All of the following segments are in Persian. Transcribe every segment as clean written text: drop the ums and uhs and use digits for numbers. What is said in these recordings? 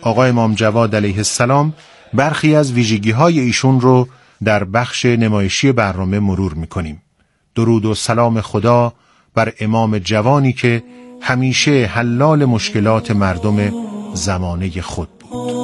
آقا امام جواد علیه السلام برخی از ویژگی‌های ایشون رو در بخش نمایشی برنامه مرور می‌کنیم. درود و سلام خدا بر امام جوانی که همیشه حلال مشکلات مردم زمانه خود بود.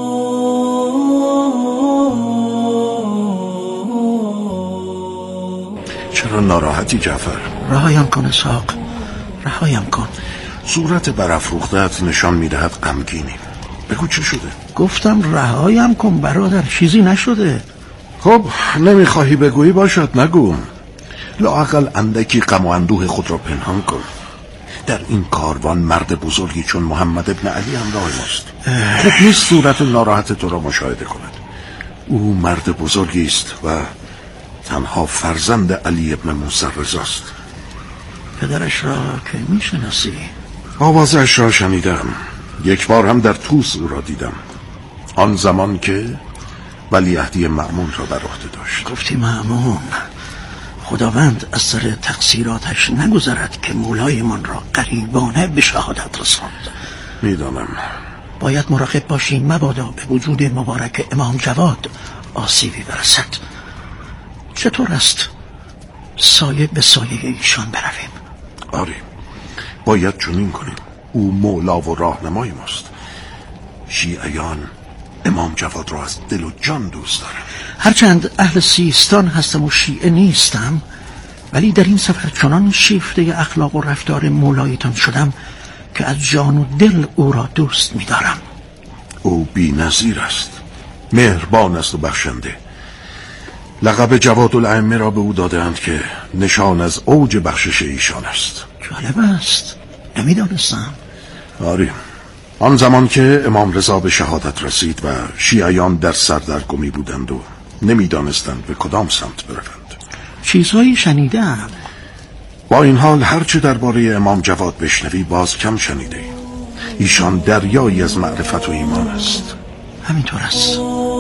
چرا ناراحتی جعفر؟ رهایم کن اسحاق، رهایم کن. صورت برافروخته‌ات نشان میدهد غمگینی. بگو چه شده؟ گفتم رهایم کن برادر، چیزی نشده. خب نمیخواهی بگویی باشد، نگو. لااقل اندکی غم و اندوه خود را پنهان کن. در این کاروان مرد بزرگی چون محمد ابن علی همراه ماست. خوب نیست صورت ناراحت تو را مشاهده کند. او مرد بزرگی است و تنها فرزند علی ابن موسی رضاست. پدرش را که میشناسی؟ آوازش را شنیدم. یک بار هم در طوس او را دیدم، آن زمان که ولیعهدی مأمون را بر عهده داشت. گفتی مأمون؟ خداوند از سر تقصیراتش نگذرد که مولایمان را قریبانه به شهادت رساند. میدانم. باید مراقب باشیم مبادا به وجود مبارک امام جواد آسیبی برسد. چطور است سایه به سایه ایشان برویم؟ آره، باید چنین کنیم. او مولا و راهنمای ماست. شیعیان امام جواد را از دل و جان دوست دارم. هرچند اهل سیستان هستم و شیعه نیستم، ولی در این سفر چنان شیفته اخلاق و رفتار مولایتان شدم که از جان و دل او را دوست می‌دارم. او بی نظیر است، مهربان است و بخشنده. لقب جواد الائمه را به او داده‌اند که نشان از اوج بخشش ایشان است. جالب است، نمی‌دانستم. آره، آن زمان که امام رضا به شهادت رسید و شیعیان در سردرگمی بودند و نمی‌دانستند به کدام سمت بروند. چیزهایی شنیدم. با این حال هرچه درباره امام جواد بشنوی باز کم شنیده. ایشان دریایی از معرفت و ایمان است. همینطور است.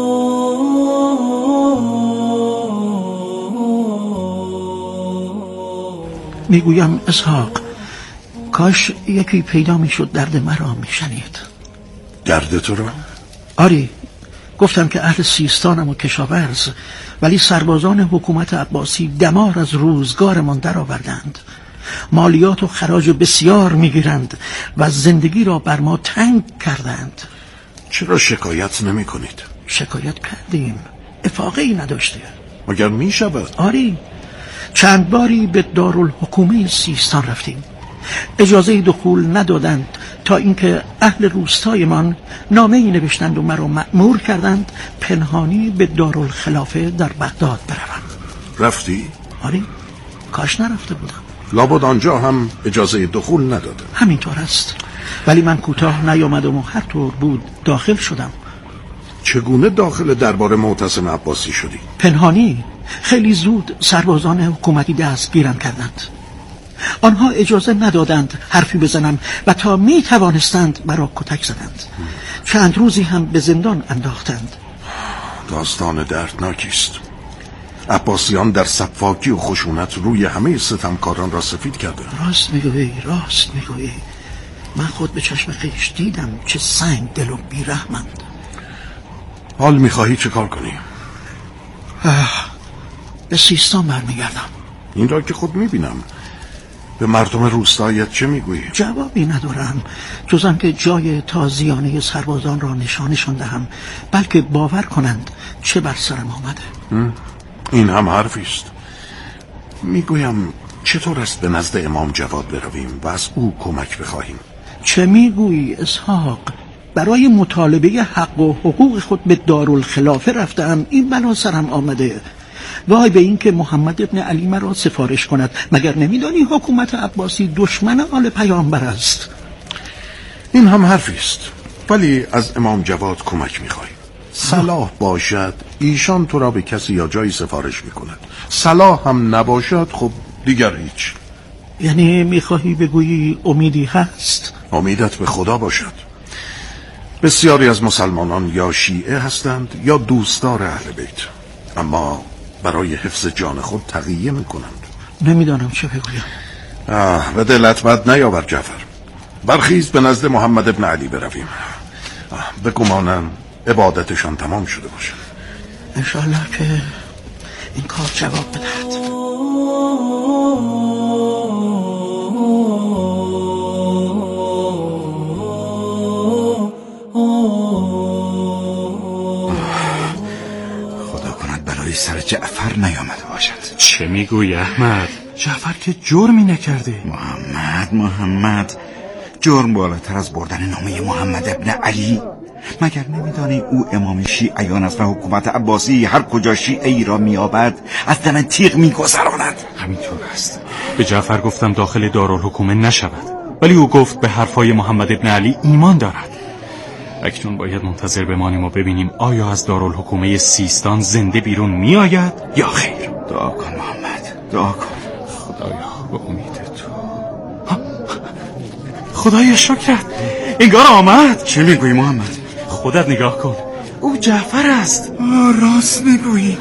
میگویم اسحاق، کاش یکی پیدا میشد درد مرا میشنید. درد تو را؟ آری، گفتم که اهل سیستانم و کشاورز، ولی سربازان حکومت عباسی دمار از روزگارمان در آوردند. مالیات و خراج بسیار میگیرند و زندگی را بر ما تنگ کردند. چرا شکایت نمی کنید؟ شکایت کردیم، افاقه‌ای نداشته. مگر می شود؟ آری، چند باری به دارالحکومه سیستان رفتیم. اجازه دخول ندادند تا اینکه اهل روستایمان نامه‌ای نوشتند و مرا مأمور کردند پنهانی به دارالخلافه در بغداد بروم. رفتی؟ آری، کاش نرفته بودم. لابد آنجا هم اجازه دخول نداده. همینطور است، ولی من کوتاه نیامدم و هر طور بود داخل شدم. چگونه داخل دربار معتصم عباسی شدی؟ پنهانی. خیلی زود سربازان حکومتی دستگیرم کردند. آنها اجازه ندادند حرفی بزنم و تا می توانستند مرا کتک زدند. چند روزی هم به زندان انداختند. داستان دردناکی است. عباسیان در سفاکی و خشونت روی همه ستمکاران را سفید کرده. راست میگویی، راست میگویی. من خود به چشم خویش دیدم چه سنگ دل و بیرحمند. حال میخواهی چه کار کنی؟ به سیستان برمیگردم. این را که خود میبینم. به مردم روستایت چه میگویی؟ جوابی ندارم جز آنکه جای تازیانه سربازان را نشانشان دهم، بلکه باور کنند چه بر سرم آمده. این هم حرفی است. میگویم چطور است به نزد امام جواد برویم و از او کمک بخواهیم؟ چه میگویی اسحاق؟ برای مطالبه حق و حقوق خود به دارالخلافه رفتم، این بلا سرم آمده. وای به این که محمد ابن علی مرا سفارش کند. مگر نمیدانی حکومت عباسی دشمن آل پیامبر است؟ این هم حرفی است، ولی از امام جواد کمک میخواهیم. صلاح باشد ایشان تو را به کسی یا جایی سفارش میکند، صلاح هم نباشد خب دیگر هیچ. یعنی میخواهی بگویی امیدی هست؟ امیدت به خدا باشد. بسیاری از مسلمانان یا شیعه هستند یا دوستدار اهل بیت، اما برای حفظ جان خود تقیه میکنند. نمیدانم چه بگویم. به دلت بد نیاور جعفر. برخیز به نزد محمد ابن علی برویم. به گمانم عبادتشان تمام شده باشه. انشالله که این کار جواب بدهد. خدا کند برای سر جعفر نیامده باشد. چه میگویی احمد؟ جعفر که جرمی نکرده. محمد جرم بالاتر از بردن نامه محمد ابن علی. مگر نمیدانی او امام شیعیان است و حکومت عباسی هر کجا شیعی را میابد از دم تیغ میگذراند؟ همینطور است. به جعفر گفتم داخل دارالحکومه نشود، ولی او گفت به حرفای محمد ابن علی ایمان دارد. اکنون باید منتظر بمانیم و ببینیم آیا از دارالحکومه سیستان زنده بیرون میآید یا خیر. دعا کن محمد، دعا کن. خدایا به امید تو. خدایا شکرت، انگار آمد. چه میگویی محمد؟ خودت نگاه کن، او جعفر است. راست میگویی.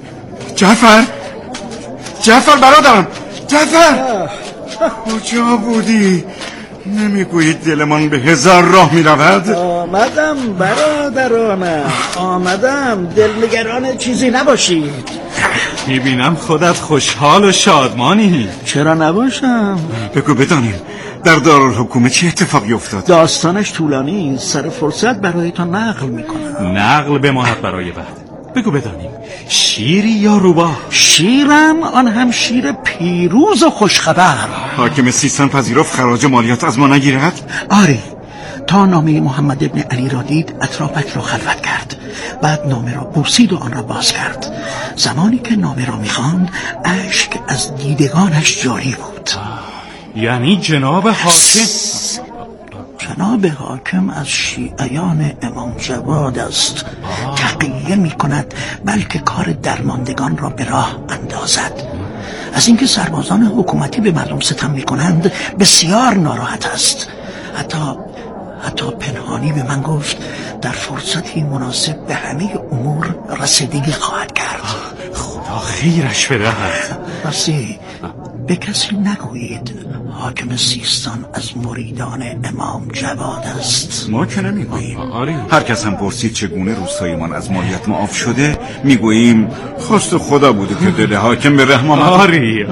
جعفر برادرم، جعفر کجا بودی؟ نمیگویی دلمان به هزار راه میرود؟ آمدم برادرانم، آمدم. دلنگران چیزی نباشید. میبینم خودت خوشحال و شادمانی. چرا نباشم؟ بگو بدانیم در دارالحکومه چه اتفاقی افتاد؟ داستانش طولانی، سر فرصت برایتان نقل میکنم. نقل بماند برای بعد. بگو بدانیم شیری یا روباه؟ شیرم، آن هم شیر پیروز و خوشخبر. حاکم سیستان پذیرفت خراج مالیات از ما نگیرد؟ آری، تا نامه محمد ابن علی را دید اطرافک را خلوت کرد. بعد نامه را بوسید و آن را باز کرد. زمانی که نامه را میخواند اشک از دیدگانش جاری بود. یعنی جناب حاکم؟ جناب حاکم از شیعیان امام جواد است. تقیه می کند بلکه کار درماندگان را به راه اندازد. از اینکه سربازان حکومتی به مردم ستم می کنند بسیار ناراحت است. حتی پنهانی به من گفت در فرصتی مناسب به همه امور رسیدگی خواهد کرد. خدا خیرش بدهد. راستی به کسی نگویید حاکم سیستان از مریدان امام جواد است. ما که نمیگوییم. هر کس هم پرسید چگونه روستایمان از مالیات معاف شده میگوییم خواست خدا بوده که دل حاکم به رحم آمد. آری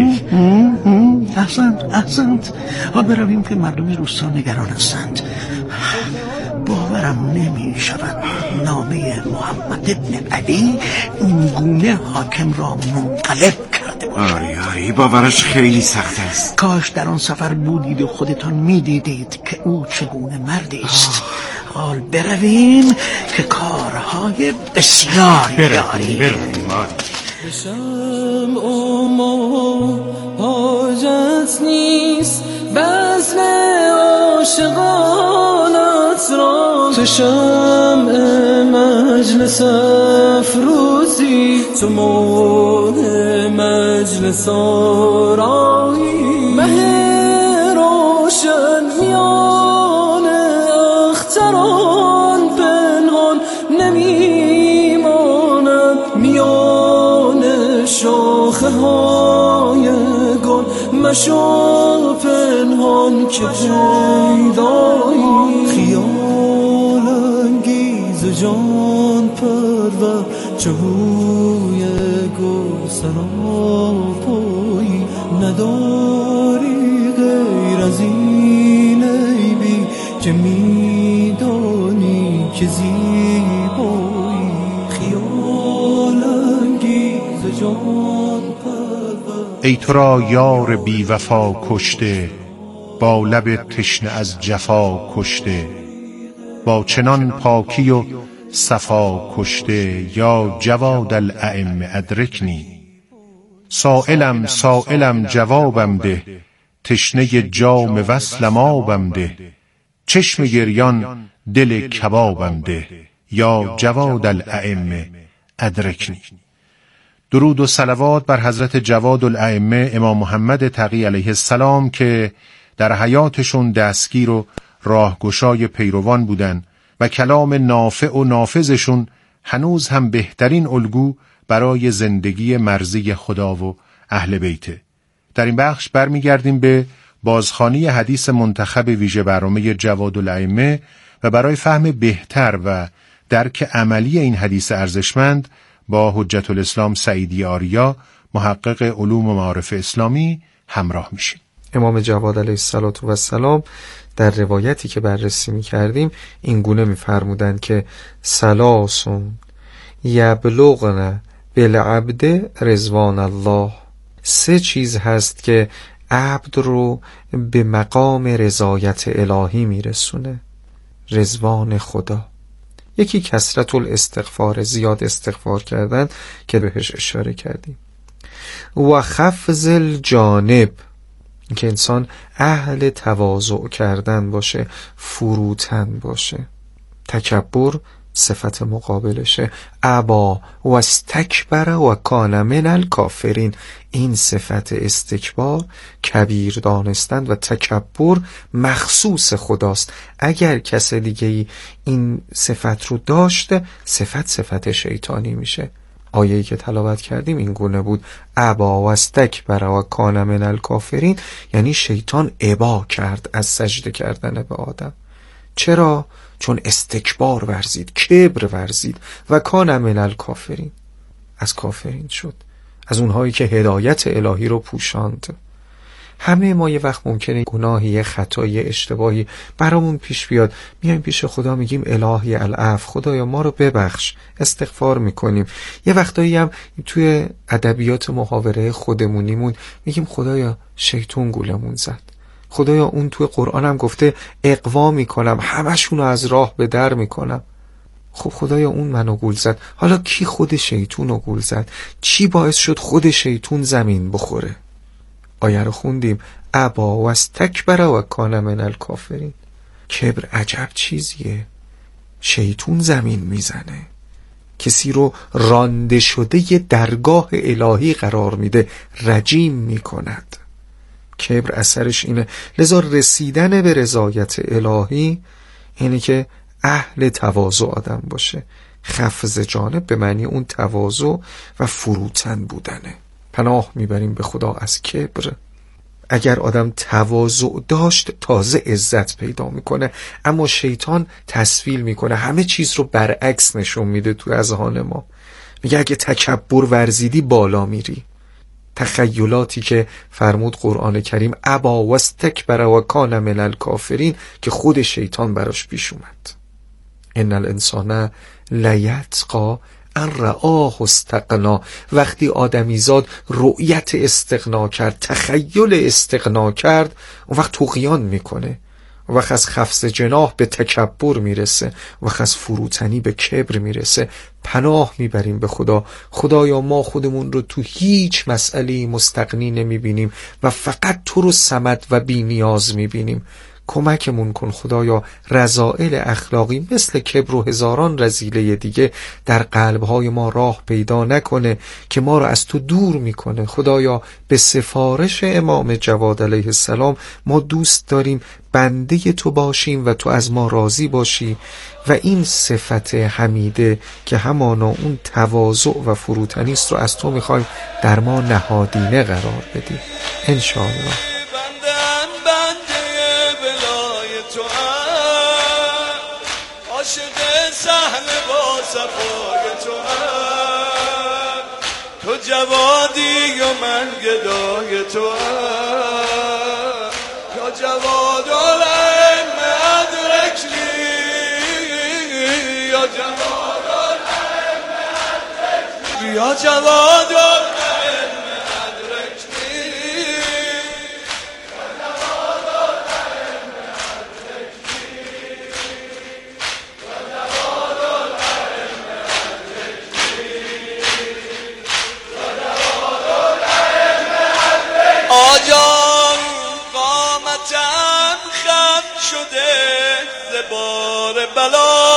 احسنت. حال برویم که مردم روستا نگران هستند. باورم نمی شود نامه محمد ابن علی این گونه حاکم را منقلب کرده باشد. آری باورش خیلی سخت است. کاش در آن سفر بودید و خودتان می دیدید که او چگونه مردی است. حال برویم که کارهای بسیاری داریم. بشم اما حاجت نیست بزم عاشقانت را، تو شمع مجلس افروزی، تو ماه مجلس آرایی، مه روشن میان اختران پنهان نمیماند، میان شاخه های گل مشو پنهان که پیدایی، خیال انگیز جان پرور چهوی گل سراپایی، نداری غیر از این عیبی که میدانی که زیبایی، خیال انگیز جان پرور. ای تو را یار بی وفا کشته، با لب تشنه از جفا کشته، با چنان پاکی و صفا کشته، یا جواد الائمه ادرکنی. سائلم جوابم ده، تشنه جام وصلم آبم ده، چشم گریان دل کبابم ده، یا جواد الائمه ادرکنی. درود و صلوات بر حضرت جواد الائمه امام محمد تقی علیه السلام که در حیاتشون دستگیر و راهگشای پیروان بودن و کلام نافع و نافذشون هنوز هم بهترین الگو برای زندگی مرضی خدا و اهل بیته. در این بخش برمیگردیم به بازخوانی حدیث منتخب ویژه برنامه جواد الائمه و برای فهم بهتر و درک عملی این حدیث ارزشمند با حجت الاسلام سعیدی آریا محقق علوم و معارف اسلامی همراه میشیم. امام جواد علیه السلام در روایتی که بررسی می‌کردیم این گونه می‌فرمودند که ثلاثون یبلغن بالعبد رضوان الله، 3 چیز هست که عبد رو به مقام رضایت الهی میرسونه، رضوان خدا. یکی کثرت الاستغفار، زیاد استغفار کردن که بهش اشاره کردیم، و خفض الجانب، که انسان اهل تواضع کردن باشه، فروتن باشه. تکبر صفت مقابلشه، ابا و استکبر و کان من الکافرین. این صفت استکبار، کبیر دانستن و تکبر مخصوص خداست. اگر کس دیگه این صفت رو داشته، صفت شیطانی میشه. آیه‌ای که تلاوت کردیم این گونه بود، ابا و استکبر و کان من الکافرین، یعنی شیطان ابا کرد از سجده کردن به آدم. چرا؟ چون استکبار ورزید، کبر ورزید، و کان من الکافرین، از کافرین شد، از اونهایی که هدایت الهی رو پوشاند. همه ما یه وقت ممکنه گناهی، یه خطایی، یه اشتباهی برامون پیش بیاد، میایم پیش خدا میگیم الهی العفو، خدایا ما رو ببخش، استغفار میکنیم. یه وقتایی هم توی ادبیات محاوره خودمونیمون میگیم خدایا شیطون گولمون زد، خدایا اون توی قرآن هم گفته اقوا میکنم، همشونو از راه به در میکنم. خب خدایا اون منو گول زد، حالا کی خود شیطون رو گول زد؟ چی باعث شد خود شیطون زمین بخوره؟ آیه رو خوندیم، ابا و استکبر و کان من الکافرین. کبر عجب چیزیه، شیطون زمین میزنه، کسی رو رانده شده یه درگاه الهی قرار میده، رجیم میکند. کبر اثرش اینه. لذا رسیدن به رضایت الهی اینه که اهل تواضع آدم باشه. خفض جانب به معنی اون تواضع و فروتن بودنه. پناه میبریم به خدا از کبر. اگر آدم تواضع داشت تازه عزت پیدا میکنه، اما شیطان تسویل میکنه، همه چیز رو برعکس نشون میده تو اذهان ما. میگه اگه تکبر ورزیدی بالا میری. تخیلاتی که فرمود قرآن کریم ابا و استکبر و کان من الکافرین، که خود شیطان براش پیش اومد. ان الانسان لیطغی ان رآه استغنا. وقتی آدمیزاد رؤیت استغنا کرد، تخیل استغنا کرد، اون وقت طغیان میکنه، اون وقت از خفض جناح به تکبر میرسه، اون وقت از فروتنی به کبر میرسه. پناه میبریم به خدا. خدایا ما خودمون رو تو هیچ مسئله مستغنی نمیبینیم و فقط تو رو صمد و بی نیاز میبینیم. کمکمون کن خدایا رذائل اخلاقی مثل کبر و هزاران رذیله دیگه در قلبهای ما راه پیدا نکنه که ما رو از تو دور میکنه. خدایا به سفارش امام جواد علیه السلام ما دوست داریم بنده تو باشیم و تو از ما راضی باشی، و این صفت حمیده که همانا اون تواضع و فروتنی است رو از تو میخوایم در ما نهادینه قرار بدی انشاءالله. عاشق صحنه با صفای تو جوادی و من گدای تو یا جواد العلم ادرکنی یا جواد العلم ادرکنی یا جواد العلم ادرکنی آجان قامتم خم شده زبار بلا،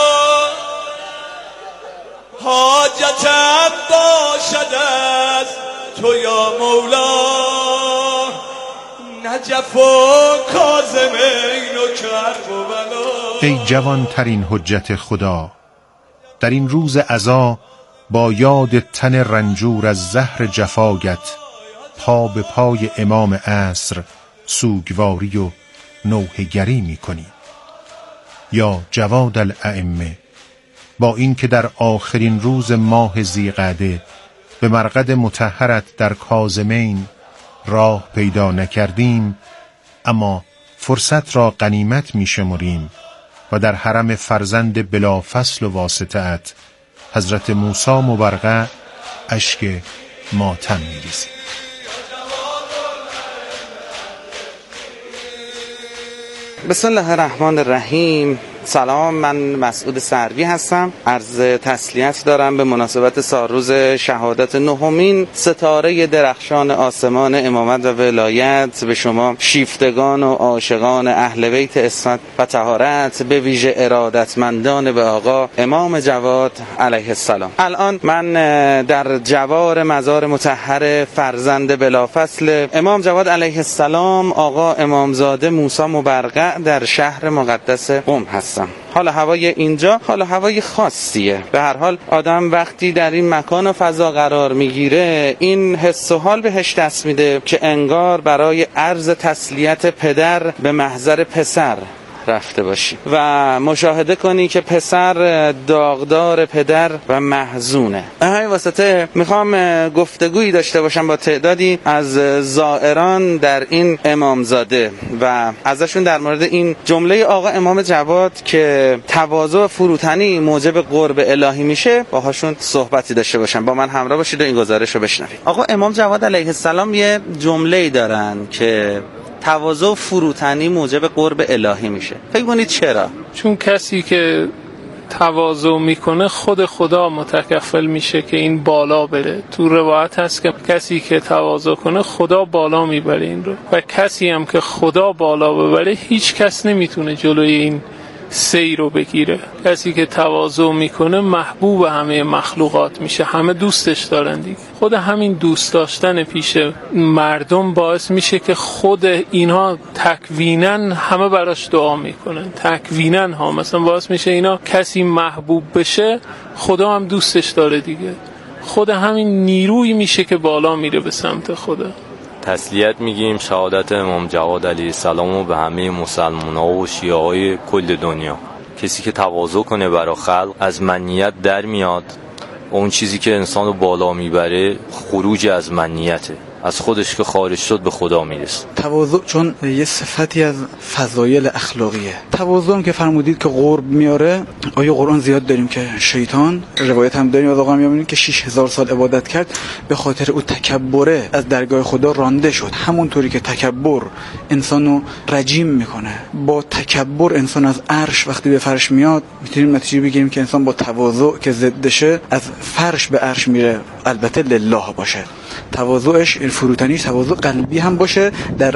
حاجتم باشد از تو یا مولا، نجف و کاظمین و کرب و بلا. ای جوانترین حجت خدا، در این روز عزا با یاد تن رنجور از زهر جفایت پا به پای امام عصر سوگواری و نوحه‌گری می کنی. یا جواد الائمه، با اینکه در آخرین روز ماه ذیقعده به مرقد مطهرت در کاظمین راه پیدا نکردیم، اما فرصت را غنیمت می شمریم و در حرم فرزند بلا فصل و واسطه‌ات حضرت موسی مبرقع اشک ماتم می ریزیم. بسم الله الرحمن الرحیم. سلام، من مسعود سروی هستم. عرض تسلیت دارم به مناسبت سالروز شهادت نهمین ستاره درخشان آسمان امامت و ولایت به شما شیفتگان و عاشقان اهل بیت عصمت و طهارت، به ویژه ارادتمندان به آقا امام جواد علیه السلام. الان من در جوار مزار مطهر فرزند بلافصل امام جواد علیه السلام آقا امامزاده موسی مبرقع در شهر مقدس قم هستم. حالا هوای اینجا حالا هوای خاصیه. به هر حال آدم وقتی در این مکان و فضا قرار میگیره این حس و حال بهش دست میده که انگار برای عرض تسلیت پدر به محضر پسر رفته باشی و مشاهده کنی که پسر داغدار پدر و محزونه. به همین واسطه میخوام گفتگویی داشته باشم با تعدادی از زائران در این امامزاده و ازشون در مورد این جمله آقا امام جواد که تواضع و فروتنی موجب قرب الهی میشه باهاشون صحبتی داشته باشم. با من همراه باشید و این گزارش رو بشنوید. آقا امام جواد علیه السلام یه جمله‌ای دارن که تواضع و فروتنی موجب قرب الهی میشه. فکر کنید چرا؟ چون کسی که تواضع میکنه خود خدا متکفل میشه که این بالا بره. تو روایت هست که کسی که تواضع کنه خدا بالا میبره این رو، و کسی هم که خدا بالا ببره هیچ کس نمیتونه جلوی این سیر رو بگیره. کسی که تواضع میکنه محبوب همه مخلوقات میشه، همه دوستش دارن دیگه. خود همین دوست داشتن پیش مردم باعث میشه که خود اینها تکویناً همه براش دعا میکنن. تکویناً ها مثلا باعث میشه اینا کسی محبوب بشه خدا هم دوستش داره دیگه. خود همین نیروی میشه که بالا میره به سمت خدا. تسلیت میگیم شهادت امام جواد علیه السلام و به همه مسلمان‌ها و شیعه‌های کل دنیا. کسی که تواضع کنه برای خلق از منیت در میاد. اون چیزی که انسان رو بالا میبره خروج از منیته، از خودش که خارج شد به خدا میرسه. تواضع چون یه صفتی از فضایل اخلاقیه. تواضع هم که فرمودید که قرب میاره، آیه قرآن زیاد داریم که شیطان، روایت هم داریم از آقا میبینیم که 6000 سال عبادت کرد، به خاطر او تکبره از درگاه خدا رانده شد. همونطوری که تکبر انسانو رجیم میکنه، با تکبر انسان از عرش وقتی به فرش میاد میتونیم نتیجه بگیریم که انسان با تواضع که ضدشه از فرش به عرش میره، البته لله باشه. تواضعش فروتنیش تواضع قلبی هم باشه، در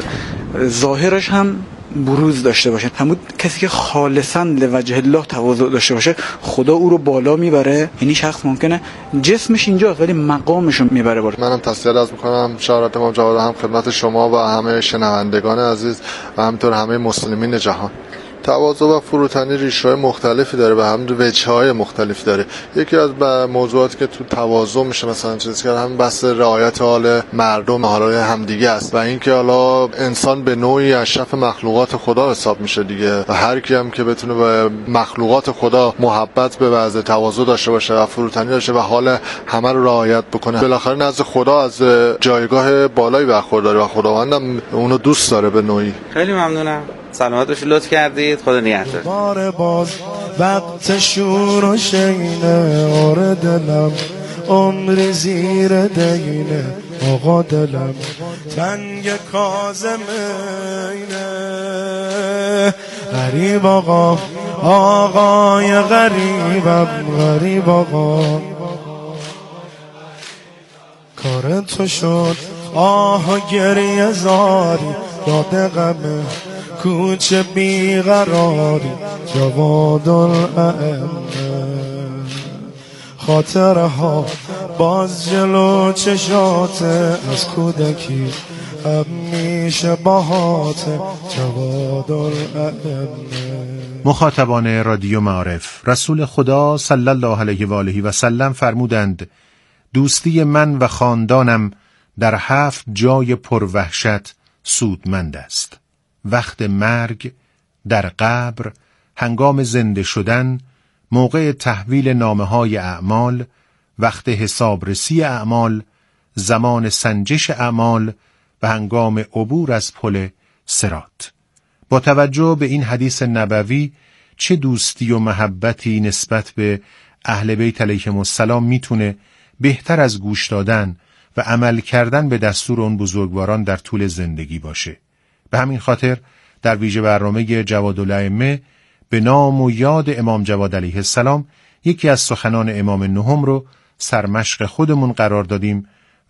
ظاهرش هم بروز داشته باشه. همون کسی که خالصاً لوجه الله تواضع داشته باشه خدا او رو بالا میبره. یعنی شخص ممکنه جسمش اینجاست ولی مقامش رو میبره بالا. منم تسلیت عرض میکنم شهادت امام جواد هم خدمت شما و همه شنوندگان عزیز و همینطور همه مسلمین جهان. تواضع و فروتنی ریشه‌های مختلفی داره و هم وجه‌های مختلفی داره. یکی از موضوعاتی که تو تواضع میشه مثلا چیزی که هم بحث رعایت حال مردم، حالای همدیگه است و اینکه حالا انسان به نوعی اشرف مخلوقات خدا حساب میشه دیگه و هر کی هم که بتونه به مخلوقات خدا محبت به وضع تواضع داشته باشه و فروتنی داشته و حال همه رو رعایت بکنه، بالاخره نزد خدا از جایگاه بالایی برخورداره و خداوندم اونو دوست داره به نوعی. خیلی ممنونم. سلامت باشید، لطف کردید. خدا نگهدار. بار باز وقت شور و شینه، آره دلم عمری زیر دینه، آقا دلم تنگ کاظمینه. غریب آقا، آقای غریبم، غریب آقا. کار تو شد آه و گریه زاری، داد غمه کوچه بیقراری، جواد الائمه. خاطره ها باز جلو چشاته، از کودکی همیشه باهاته، جواد الائمه. مخاطبان رادیو معارف، رسول خدا صلی الله علیه و آله و سلم فرمودند دوستی من و خاندانم در 7 جای پروحشت سودمند است: وقت مرگ، در قبر، هنگام زنده شدن، موقع تحویل نامه‌های اعمال، وقت حسابرسی اعمال، زمان سنجش اعمال و هنگام عبور از پل صراط. با توجه به این حدیث نبوی چه دوستی و محبتی نسبت به اهل بیت علیهم السلام میتونه بهتر از گوش دادن و عمل کردن به دستور اون بزرگواران در طول زندگی باشه. به همین خاطر در ویژه برنامه جوادالائمه به نام و یاد امام جواد علیه السلام یکی از سخنان امام نهم رو سرمشق خودمون قرار دادیم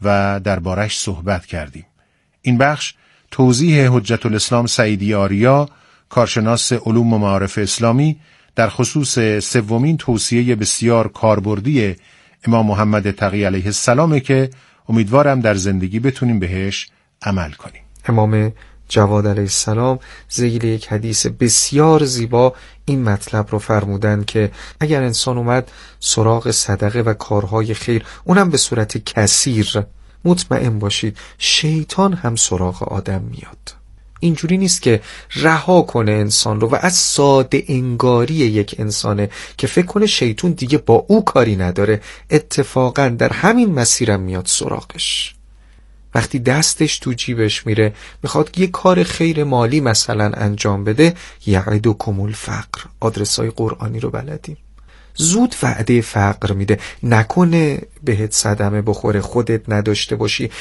و دربارش صحبت کردیم. این بخش توضیح حجت الاسلام سعیدی آریا، کارشناس علوم و معارف اسلامی، در خصوص سومین توصیه بسیار کاربردی امام محمد تقی علیه السلامه که امیدوارم در زندگی بتونیم بهش عمل کنیم. امام جواد علیه السلام ذیل یک حدیث بسیار زیبا این مطلب رو فرمودن که اگر انسان اومد سراغ صدقه و کارهای خیر، اونم به صورت کثیر، مطمئن باشید شیطان هم سراغ آدم میاد. اینجوری نیست که رها کنه انسان رو و از ساده انگاری یک انسانه که فکر کنه شیطان دیگه با او کاری نداره، اتفاقا در همین مسیرم میاد سراغش. وقتی دستش تو جیبش میره میخواد یه کار خیر مالی مثلا انجام بده، یعدکم الفقر، آدرسای قرآنی رو بلدیم، زود وعده فقر میده، نکنه بهت صدمه بخوره خودت نداشته باشی.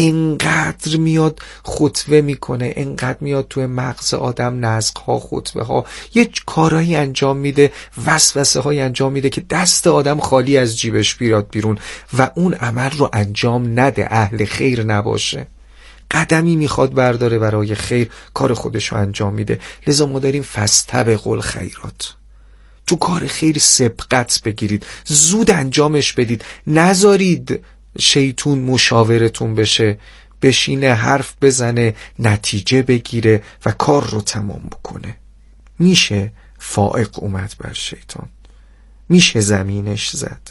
اینقدر میاد خطوه میکنه، اینقدر میاد توی مغز آدم نزغ‌ها، خطوه ها، یه کارهایی انجام میده، وسوسه های انجام میده که دست آدم خالی از جیبش بیاد بیرون و اون عمل رو انجام نده، اهل خیر نباشه. قدمی میخواد برداره برای خیر، کار خودش رو انجام میده. لذا ما داریم فاستبقوا الخیرات، تو کار خیر سبقت بگیرید، زود انجامش بدید، نذارید شیطون مشاورتون بشه، بشینه حرف بزنه، نتیجه بگیره و کار رو تمام بکنه. میشه فائق اومد بر شیطان، میشه زمینش زد.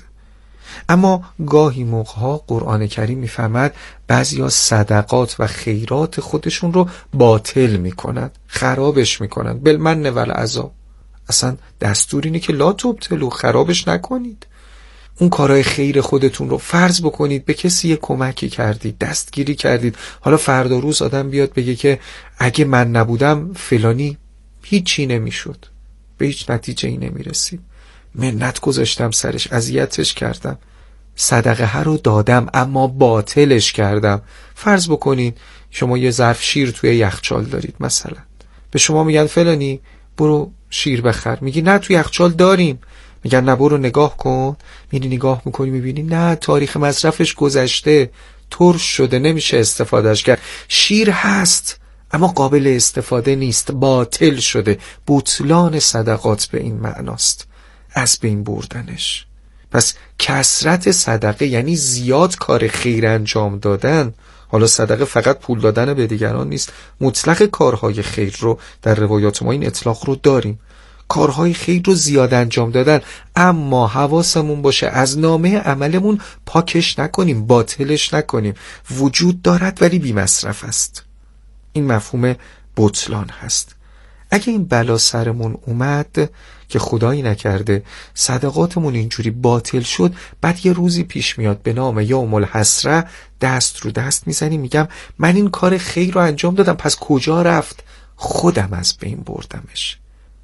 اما گاهی موقعها قرآن کریم میفرماد بعضیا صدقات و خیرات خودشون رو باطل میکنن، خرابش میکنن، بالمن والعذاب. اصلا دستور اینه که لا تبطلوا، خرابش نکنید. اون کارهای خیر خودتون رو فرض بکنید به کسی یه کمکی کردید، دستگیری کردید، حالا فردا روز آدم بیاد بگه که اگه من نبودم فلانی هیچی نمیشد، به هیچ نتیجه ای نمیرسید، منت گذاشتم سرش، اذیتش کردم، صدقه رو دادم اما باطلش کردم. فرض بکنید شما یه ظرف شیر توی یخچال دارید، مثلا به شما میگن فلانی برو شیر بخر، میگی نه توی یخچال داریم، میگن نه برو نگاه کن، میری نگاه میکنی میبینی نه تاریخ مصرفش گذشته، ترش شده، نمیشه استفادهش کرد. شیر هست اما قابل استفاده نیست، باطل شده. بطلان صدقات به این معناست، از بین بردنش. پس کثرت صدقه یعنی زیاد کار خیر انجام دادن. حالا صدقه فقط پول دادن به دیگران نیست، مطلق کارهای خیر رو در روایات ما این اطلاق رو داریم، کارهای خیر رو زیاد انجام دادن، اما حواسمون باشه از نامه عملمون پاکش نکنیم، باطلش نکنیم. وجود دارد ولی بی مصرف است. این مفهوم بطلان هست. اگه این بلا سرمون اومد که خدایی نکرده صدقاتمون اینجوری باطل شد، بعد یه روزی پیش میاد به نام یوم الحسره، دست رو دست میزنیم میگم من این کار خیر رو انجام دادم، پس کجا رفت؟ خودم از بین بردمش.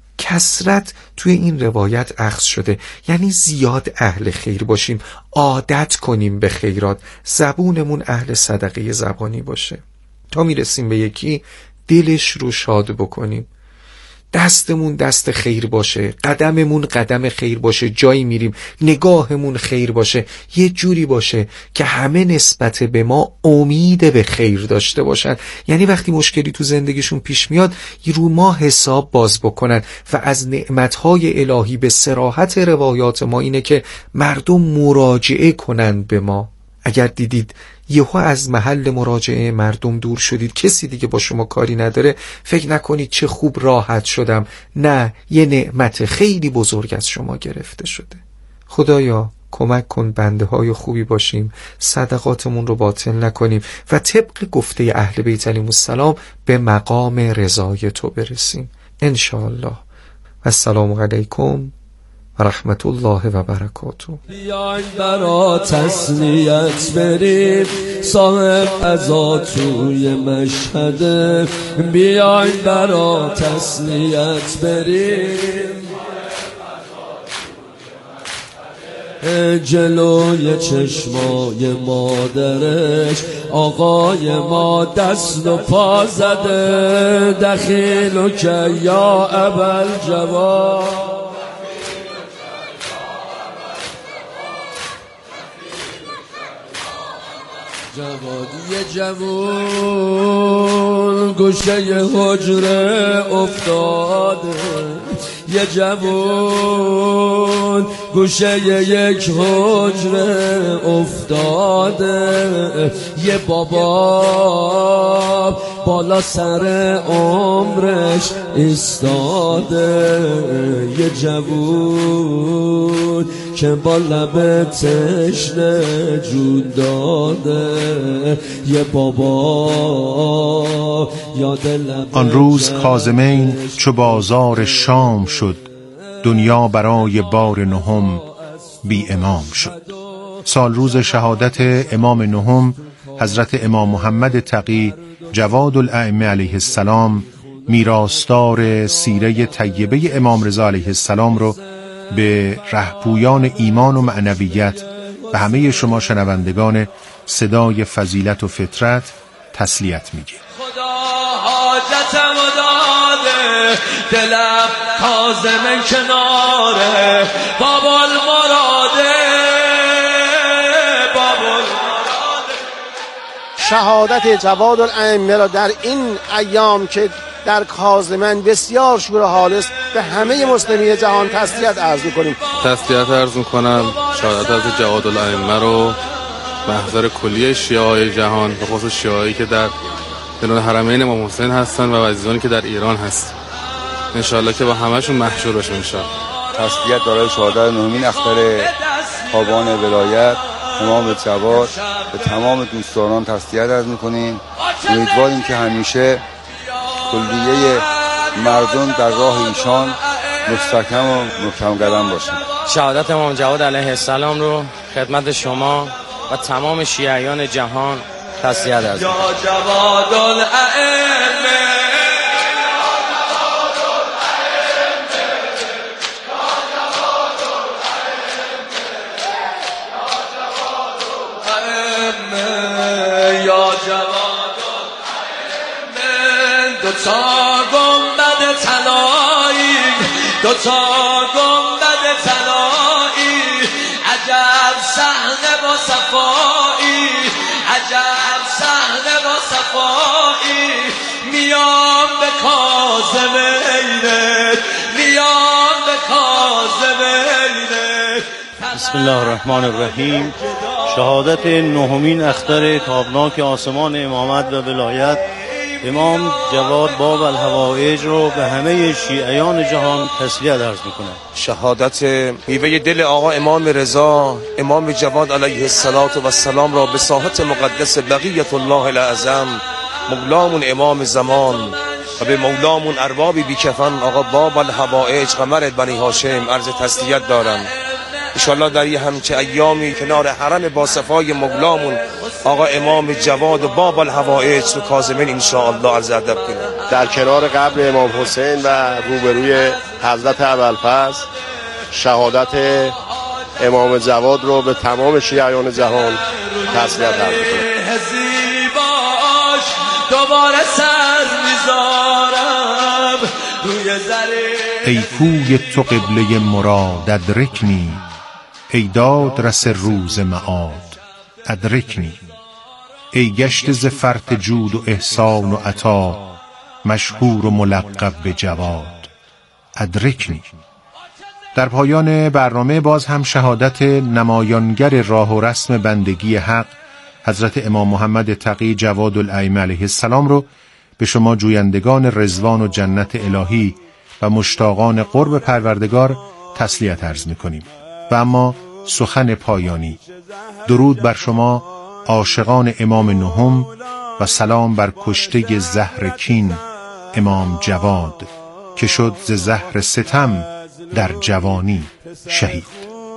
کثرت توی این روایت اخذ شده، یعنی زیاد اهل خیر باشیم، عادت کنیم به خیرات، زبونمون اهل صدقه زبانی باشه، تا میرسیم به یکی دلش رو شاد بکنیم، دستمون دست خیر باشه، قدممون قدم خیر باشه، جایی میریم نگاهمون خیر باشه، یه جوری باشه که همه نسبت به ما امید به خیر داشته باشن. یعنی وقتی مشکلی تو زندگیشون پیش میاد رو ما حساب باز بکنن و از نعمتهای الهی به صراحت روایات ما اینه که مردم مراجعه کنن به ما. اگر دیدید یهو از محل مراجعه مردم دور شدید، کسی دیگه با شما کاری نداره، فکر نکنید چه خوب راحت شدم، نه، یه نعمت خیلی بزرگ از شما گرفته شده. خدایا کمک کن بنده های خوبی باشیم، صدقاتمون رو باطل نکنیم و طبق گفته اهل بیت علیهم السلام به مقام رضای تو برسیم انشاءالله. السلام علیکم و رحمت الله و برکاته. بیاین برا تسلیت بریم، صاحب عزا توی مشهده. بیاین برا تسلیت بریم، جلوی چشمای مادرش آقای ما دست و پا زده. دخیل و که یا ابل جواد، جوادی جوون گوشه حجره افتاده. یه جوون گوشه یک حجره افتاده. یه بابا بالا سر عمرش ایستاده. یه جوون که با لب تشنه جون داده. یه بابا یاد لب. آن روز کاظمین چو بازار شام شد، دنیا برای بار نهم بی امام شد. سال روز شهادت امام نهم حضرت امام محمد تقی جواد الائمه علیه السلام، میراثدار سیره طیبه امام رضا علیه السلام رو به رهپویان ایمان و معنویت و همه شما شنوندگان صدای فضیلت و فطرت تسلیت میگه. خدا حاجتم داده، دلم کاظم کناره. بابا المراده، بابا المراده. شهادت جواد الائمه را در این ایام که در کاظمن بسیار شور خالص به همه مسلمین جهان تسلیت عرض می‌کنیم. تسلیت عرض می‌کنم شهادت از جواد الائمه رو محضر کلیه شیعه‌های جهان، به خصوص شیعه‌ای که در بین حرمین امام حسین هستن و عزیزانی که در ایران هست. انشالله که با همشون محشور بشیم انشالله. تسلیت برای شهدای نهمین اختر خوابان ولایت امام جواد به تمام دوستداران تسلیت عرض می‌کنیم. امیدواریم که همیشه کلیه مردم در راه ایشان مستحکم و محکم قدم باشند. شهادت امام جواد علیه السلام رو خدمت شما و تمام شیعیان جهان تسلیت عرض می‌کنم. یا جواد الائمه، یا جواد الائمه. دوتا گنبد طلایی، دوتا گنبد طلایی، عجب صحنه با صفایی، عجب صحنه با صفایی. میام به کاظمینت، میام به کاظمینت. بسم الله الرحمن الرحیم. شهادت نهمین اختر تابناک آسمان امامت و ولایت امام جواد باب الحوائج رو به همه شیعیان جهان تسلیت عرض میکنم. شهادت میوه دل آقا امام رضا امام جواد علیه السلام را به ساحت مقدس بقیت الله الاعظم مولامون امام زمان و به مولامون ارباب بیکفن آقا باب الحوائج قمر بنی هاشم عرض تسلیت دارم. انشالله در یه همچه ایامی کنار حرم با صفای مولامون آقا امام جواد و باب الحوائج تو کاظمین انشاءالله عرض ادب کنیم. در کنار قبر امام حسین و روبروی حضرت ابوالفضل شهادت امام جواد رو به تمام شیعیان جهان تسلیت عرض می‌کنم. دوباره سر میذارم روی زره. ای کوی تو قبله مراد ادرکنی، ای داد رس روز معاد ادرکنی. ای گشت ز فرط جود و احسان و عطا، مشهور و ملقب به جواد ادرکنی. در پایان برنامه باز هم شهادت نمایانگر راه و رسم بندگی حق حضرت امام محمد تقی جواد الائمه علیه السلام رو به شما جویندگان رضوان و جنت الهی و مشتاقان قرب پروردگار تسلیت عرض می‌کنیم. و اما سخن پایانی: درود بر شما عاشقان امام نهم و سلام بر کشته زهر کین امام جواد که شد ز زهر ستم در جوانی شهید.